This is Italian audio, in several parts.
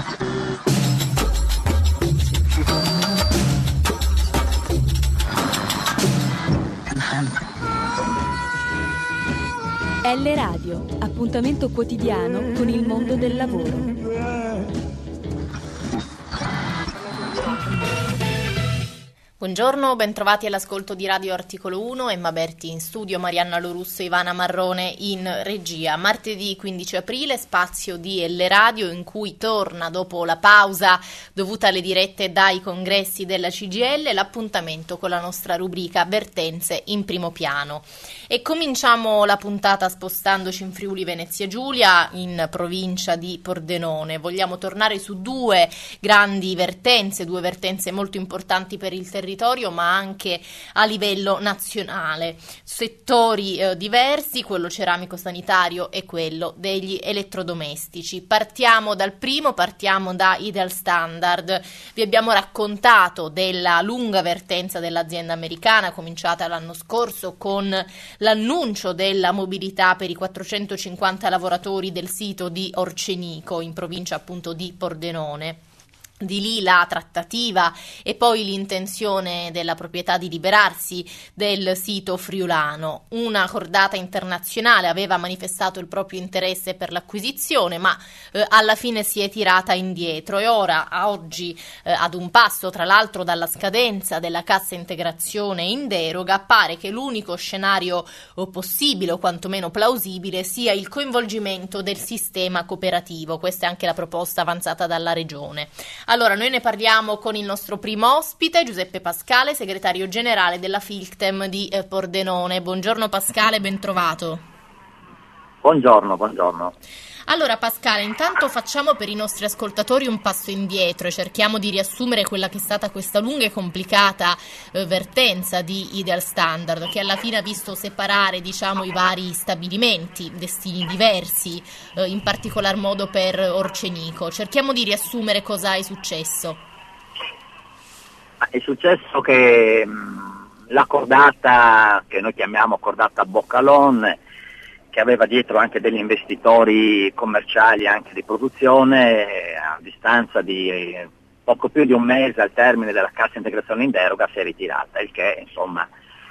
L Radio, appuntamento quotidiano con il mondo del lavoro. Buongiorno, bentrovati all'ascolto di Radio Articolo 1, Emma Berti in studio, Marianna Lorusso e Ivana Marrone in regia. Martedì 15 aprile, spazio di L Radio in cui torna dopo la pausa dovuta alle dirette dai congressi della CGIL l'appuntamento con la nostra rubrica Vertenze in primo piano. E cominciamo la puntata spostandoci in Friuli Venezia Giulia, in provincia di Pordenone. Vogliamo tornare su due grandi vertenze, due vertenze molto importanti per il territorio, ma anche a livello nazionale. Settori diversi, quello ceramico-sanitario e quello degli elettrodomestici. Partiamo dal primo, partiamo da Ideal Standard. Vi abbiamo raccontato della lunga vertenza dell'azienda americana, cominciata l'anno scorso con l'annuncio della mobilità per i 450 lavoratori del sito di Orcenico, in provincia appunto di Pordenone. Di lì la trattativa e poi l'intenzione della proprietà di liberarsi del sito friulano. Una cordata internazionale aveva manifestato il proprio interesse per l'acquisizione, ma alla fine si è tirata indietro e ora, a oggi, ad un passo tra l'altro dalla scadenza della cassa integrazione in deroga, pare che l'unico scenario possibile o quantomeno plausibile sia il coinvolgimento del sistema cooperativo. Questa è anche la proposta avanzata dalla Regione. Allora, noi ne parliamo con il nostro primo ospite, Giuseppe Pascale, segretario generale della Filctem di Pordenone. Buongiorno Pascale, ben trovato. Buongiorno. Allora Pascale, intanto facciamo per i nostri ascoltatori un passo indietro e cerchiamo di riassumere quella che è stata questa lunga e complicata vertenza di Ideal Standard, che alla fine ha visto separare, i vari stabilimenti, destini diversi, in particolar modo per Orcenico. Cerchiamo di riassumere cosa è successo. È successo che la cordata, che noi chiamiamo cordata Boccalon, che aveva dietro anche degli investitori commerciali, anche di produzione, a distanza di poco più di un mese al termine della cassa integrazione in deroga si è ritirata, il che insomma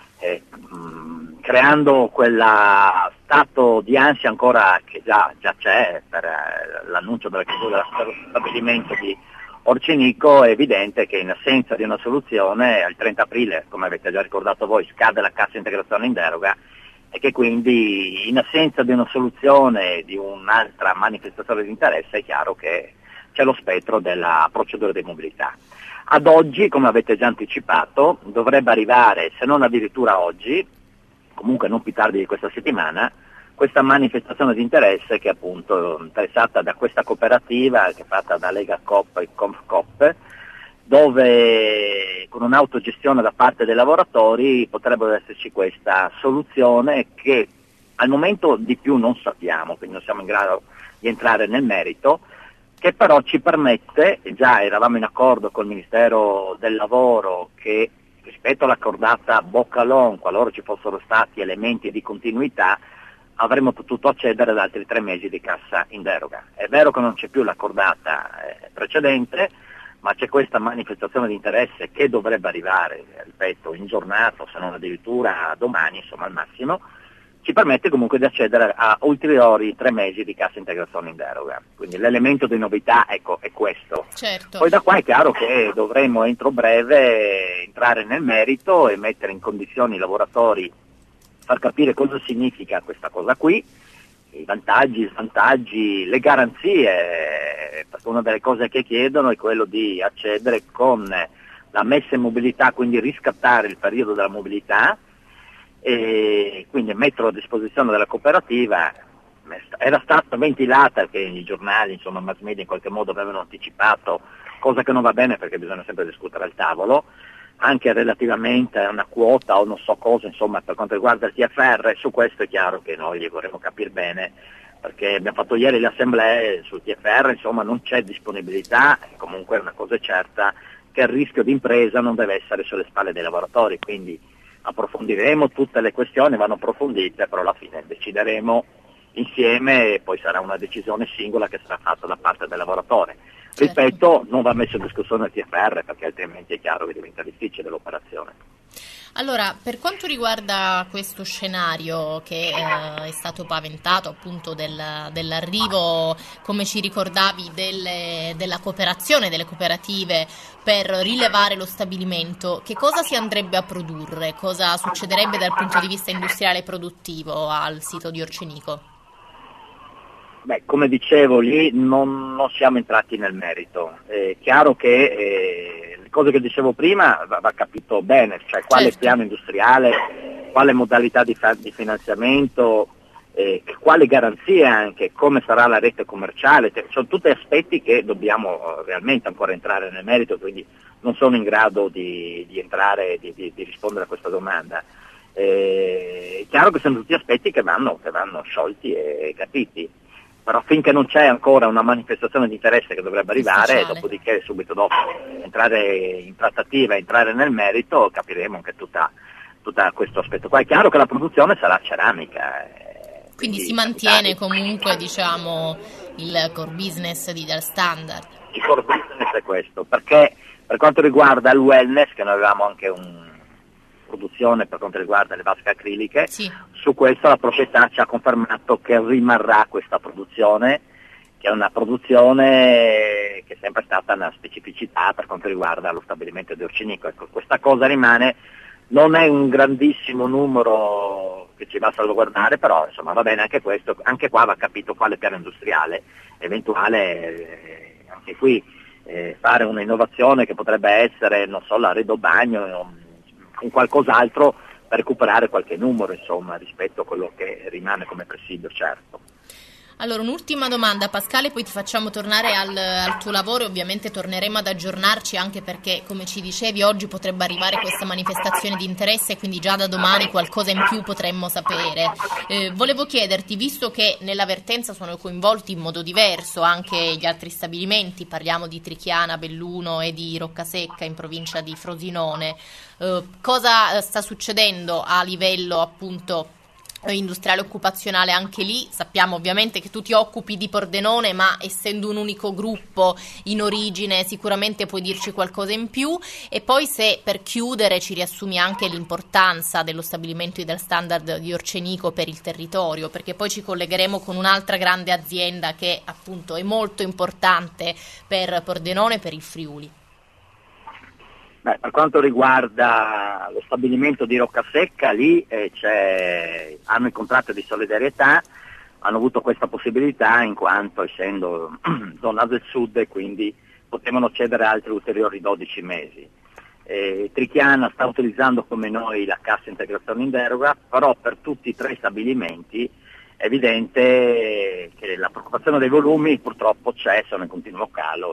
creando quella stato di ansia ancora che già c'è per l'annuncio della chiusura dello stabilimento di Orcenico. È evidente che in assenza di una soluzione al 30 aprile, come avete già ricordato voi, scade la cassa integrazione in deroga e che quindi in assenza di una soluzione, di un'altra manifestazione di interesse, è chiaro che c'è lo spettro della procedura di mobilità. Ad oggi, come avete già anticipato, dovrebbe arrivare, se non addirittura oggi, comunque non più tardi di questa settimana, questa manifestazione di interesse che è appunto interessata da questa cooperativa che è fatta da Lega Coop e Confcoop, dove con un'autogestione da parte dei lavoratori potrebbe esserci questa soluzione che al momento di più non sappiamo, quindi non siamo in grado di entrare nel merito, che però ci permette, e già eravamo in accordo col Ministero del Lavoro, che rispetto alla cordata Boccalon, qualora ci fossero stati elementi di continuità, avremmo potuto accedere ad altri 3 mesi di cassa in deroga. È vero che non c'è più la cordata precedente, ma c'è questa manifestazione di interesse che dovrebbe arrivare, ripeto, in giornata, se non addirittura domani, insomma al massimo, ci permette comunque di accedere a ulteriori 3 mesi di cassa integrazione in deroga. Quindi l'elemento di novità, ecco, è questo. Certo. Poi da qua è chiaro che dovremo entro breve entrare nel merito e mettere in condizioni i lavoratori, far capire cosa significa questa cosa qui, i vantaggi, i svantaggi, le garanzie, perché una delle cose che chiedono è quello di accedere con la messa in mobilità, quindi riscattare il periodo della mobilità e quindi metterlo a disposizione della cooperativa. Era stata ventilata, che i giornali, insomma, mass media in qualche modo avevano anticipato, cosa che non va bene perché bisogna sempre discutere al tavolo, anche relativamente a una quota o non so cosa, insomma, per quanto riguarda il TFR. Su questo è chiaro che noi vorremmo capire bene, perché abbiamo fatto ieri le assemblee sul TFR, insomma non c'è disponibilità, e comunque una cosa è certa, che il rischio di impresa non deve essere sulle spalle dei lavoratori, quindi approfondiremo tutte le questioni, vanno approfondite, però alla fine decideremo insieme e poi sarà una decisione singola che sarà fatta da parte del lavoratore. Ripeto, non va messo in discussione il TFR, perché altrimenti è chiaro che diventa difficile l'operazione. Allora, per quanto riguarda questo scenario che è stato paventato appunto dell'arrivo, come ci ricordavi, della cooperazione, delle cooperative per rilevare lo stabilimento, che cosa si andrebbe a produrre? Cosa succederebbe dal punto di vista industriale e produttivo al sito di Orcenico? Beh, come dicevo, lì non siamo entrati nel merito. È chiaro che le cose che dicevo prima va capito bene, cioè quale Certo. piano industriale, quale modalità di finanziamento, quale garanzie anche, come sarà la rete commerciale, sono tutti aspetti che dobbiamo realmente ancora entrare nel merito, quindi non sono in grado di entrare, di rispondere a questa domanda. È chiaro che sono tutti aspetti che vanno sciolti e capiti. Però finché non c'è ancora una manifestazione di interesse che dovrebbe arrivare, dopodiché subito dopo entrare in trattativa, entrare nel merito, capiremo anche tutta questo aspetto qua. È chiaro che la produzione sarà ceramica. Quindi si mantiene comunque, diciamo, il core business di Ital Standard. Il core business è questo, perché per quanto riguarda il wellness, che noi avevamo anche una produzione per quanto riguarda le vasche acriliche, sì. Su questo la proprietà ci ha confermato che rimarrà questa produzione, che è una produzione che è sempre stata una specificità per quanto riguarda lo stabilimento di Orcenico. Ecco, questa cosa rimane, non è un grandissimo numero che ci va a salvaguardare, però insomma va bene anche questo, anche qua va capito quale piano industriale eventuale, anche qui fare un'innovazione che potrebbe essere, non so, l'arredo bagno, un qualcos'altro per recuperare qualche numero, insomma, rispetto a quello che rimane come presidio, certo. Allora, un'ultima domanda, Pascale, poi ti facciamo tornare al tuo lavoro e ovviamente torneremo ad aggiornarci, anche perché, come ci dicevi, oggi potrebbe arrivare questa manifestazione di interesse e quindi già da domani qualcosa in più potremmo sapere. Volevo chiederti, visto che nella vertenza sono coinvolti in modo diverso anche gli altri stabilimenti, parliamo di Trichiana, Belluno e di Roccasecca in provincia di Frosinone, cosa sta succedendo a livello appunto industriale occupazionale anche lì? Sappiamo ovviamente che tu ti occupi di Pordenone, ma essendo un unico gruppo in origine sicuramente puoi dirci qualcosa in più, e poi se per chiudere ci riassumi anche l'importanza dello stabilimento Ital Standard di Orcenico per il territorio, perché poi ci collegheremo con un'altra grande azienda che appunto è molto importante per Pordenone e per il Friuli. Beh, per quanto riguarda lo stabilimento di Roccasecca, lì hanno il contratto di solidarietà, hanno avuto questa possibilità in quanto essendo zona del sud e quindi potevano cedere altri ulteriori 12 mesi. Trichiana sta utilizzando come noi la cassa integrazione in deroga, però per tutti i tre stabilimenti è evidente che la preoccupazione dei volumi purtroppo sono in continuo calo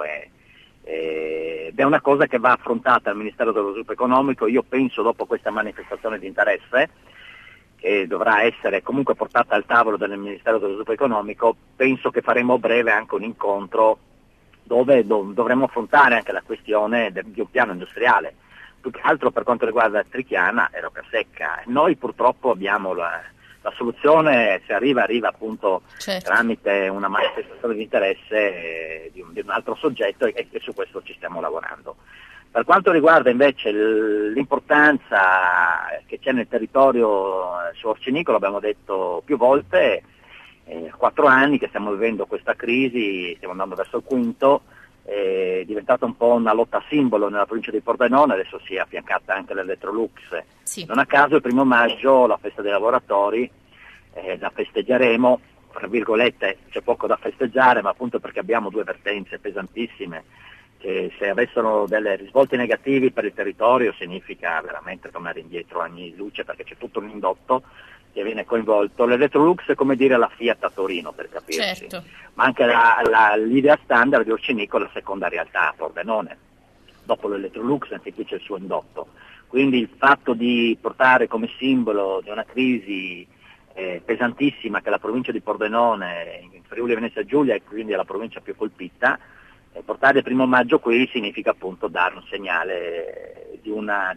ed è una cosa che va affrontata al Ministero dello Sviluppo Economico. Io penso, dopo questa manifestazione di interesse, che dovrà essere comunque portata al tavolo del Ministero dello Sviluppo Economico, penso che faremo a breve anche un incontro dove dovremo affrontare anche la questione di un piano industriale, più che altro per quanto riguarda Trichiana e Roccasecca. Noi purtroppo abbiamo la soluzione, se arriva appunto certo, tramite una manifestazione di interesse di un altro soggetto, e su questo ci stiamo lavorando. Per quanto riguarda invece l'importanza che c'è nel territorio su Orcenico, l'abbiamo detto più volte, 4 anni che stiamo vivendo questa crisi, stiamo andando verso il quinto, è diventata un po' una lotta simbolo nella provincia di Pordenone, adesso si è affiancata anche l'Electrolux. sì. Non a caso il 1° maggio, la festa dei lavoratori, la festeggeremo, tra virgolette c'è poco da festeggiare, ma appunto perché abbiamo 2 vertenze pesantissime che se avessero delle risvolti negativi per il territorio significa veramente tornare indietro anni luce, perché c'è tutto un indotto che viene coinvolto. L'Electrolux è come dire la Fiat a Torino, per capirci, Certo. ma anche l'Ital Standard di Orcenico è la seconda realtà a Pordenone, dopo l'Electrolux anche qui c'è il suo indotto. Quindi il fatto di portare come simbolo di una crisi pesantissima, che è la provincia di Pordenone, in Friuli Venezia Giulia, e quindi è la provincia più colpita, portare il 1° maggio qui significa appunto dare un segnale di una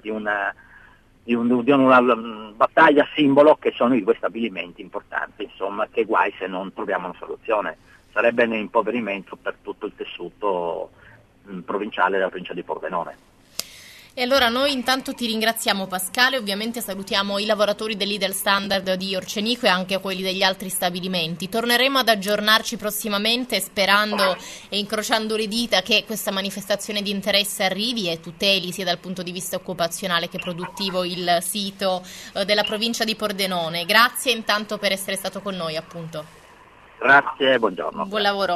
battaglia simbolo, che sono i 2 stabilimenti importanti, insomma, che guai se non troviamo una soluzione. Sarebbe un impoverimento per tutto il tessuto provinciale della provincia di Pordenone. E allora noi intanto ti ringraziamo Pascale, ovviamente salutiamo i lavoratori dell'Idel Standard di Orcenico e anche quelli degli altri stabilimenti. Torneremo ad aggiornarci prossimamente sperando e incrociando le dita che questa manifestazione di interesse arrivi e tuteli sia dal punto di vista occupazionale che produttivo il sito della provincia di Pordenone. Grazie intanto per essere stato con noi appunto. Grazie, buongiorno. Buon lavoro.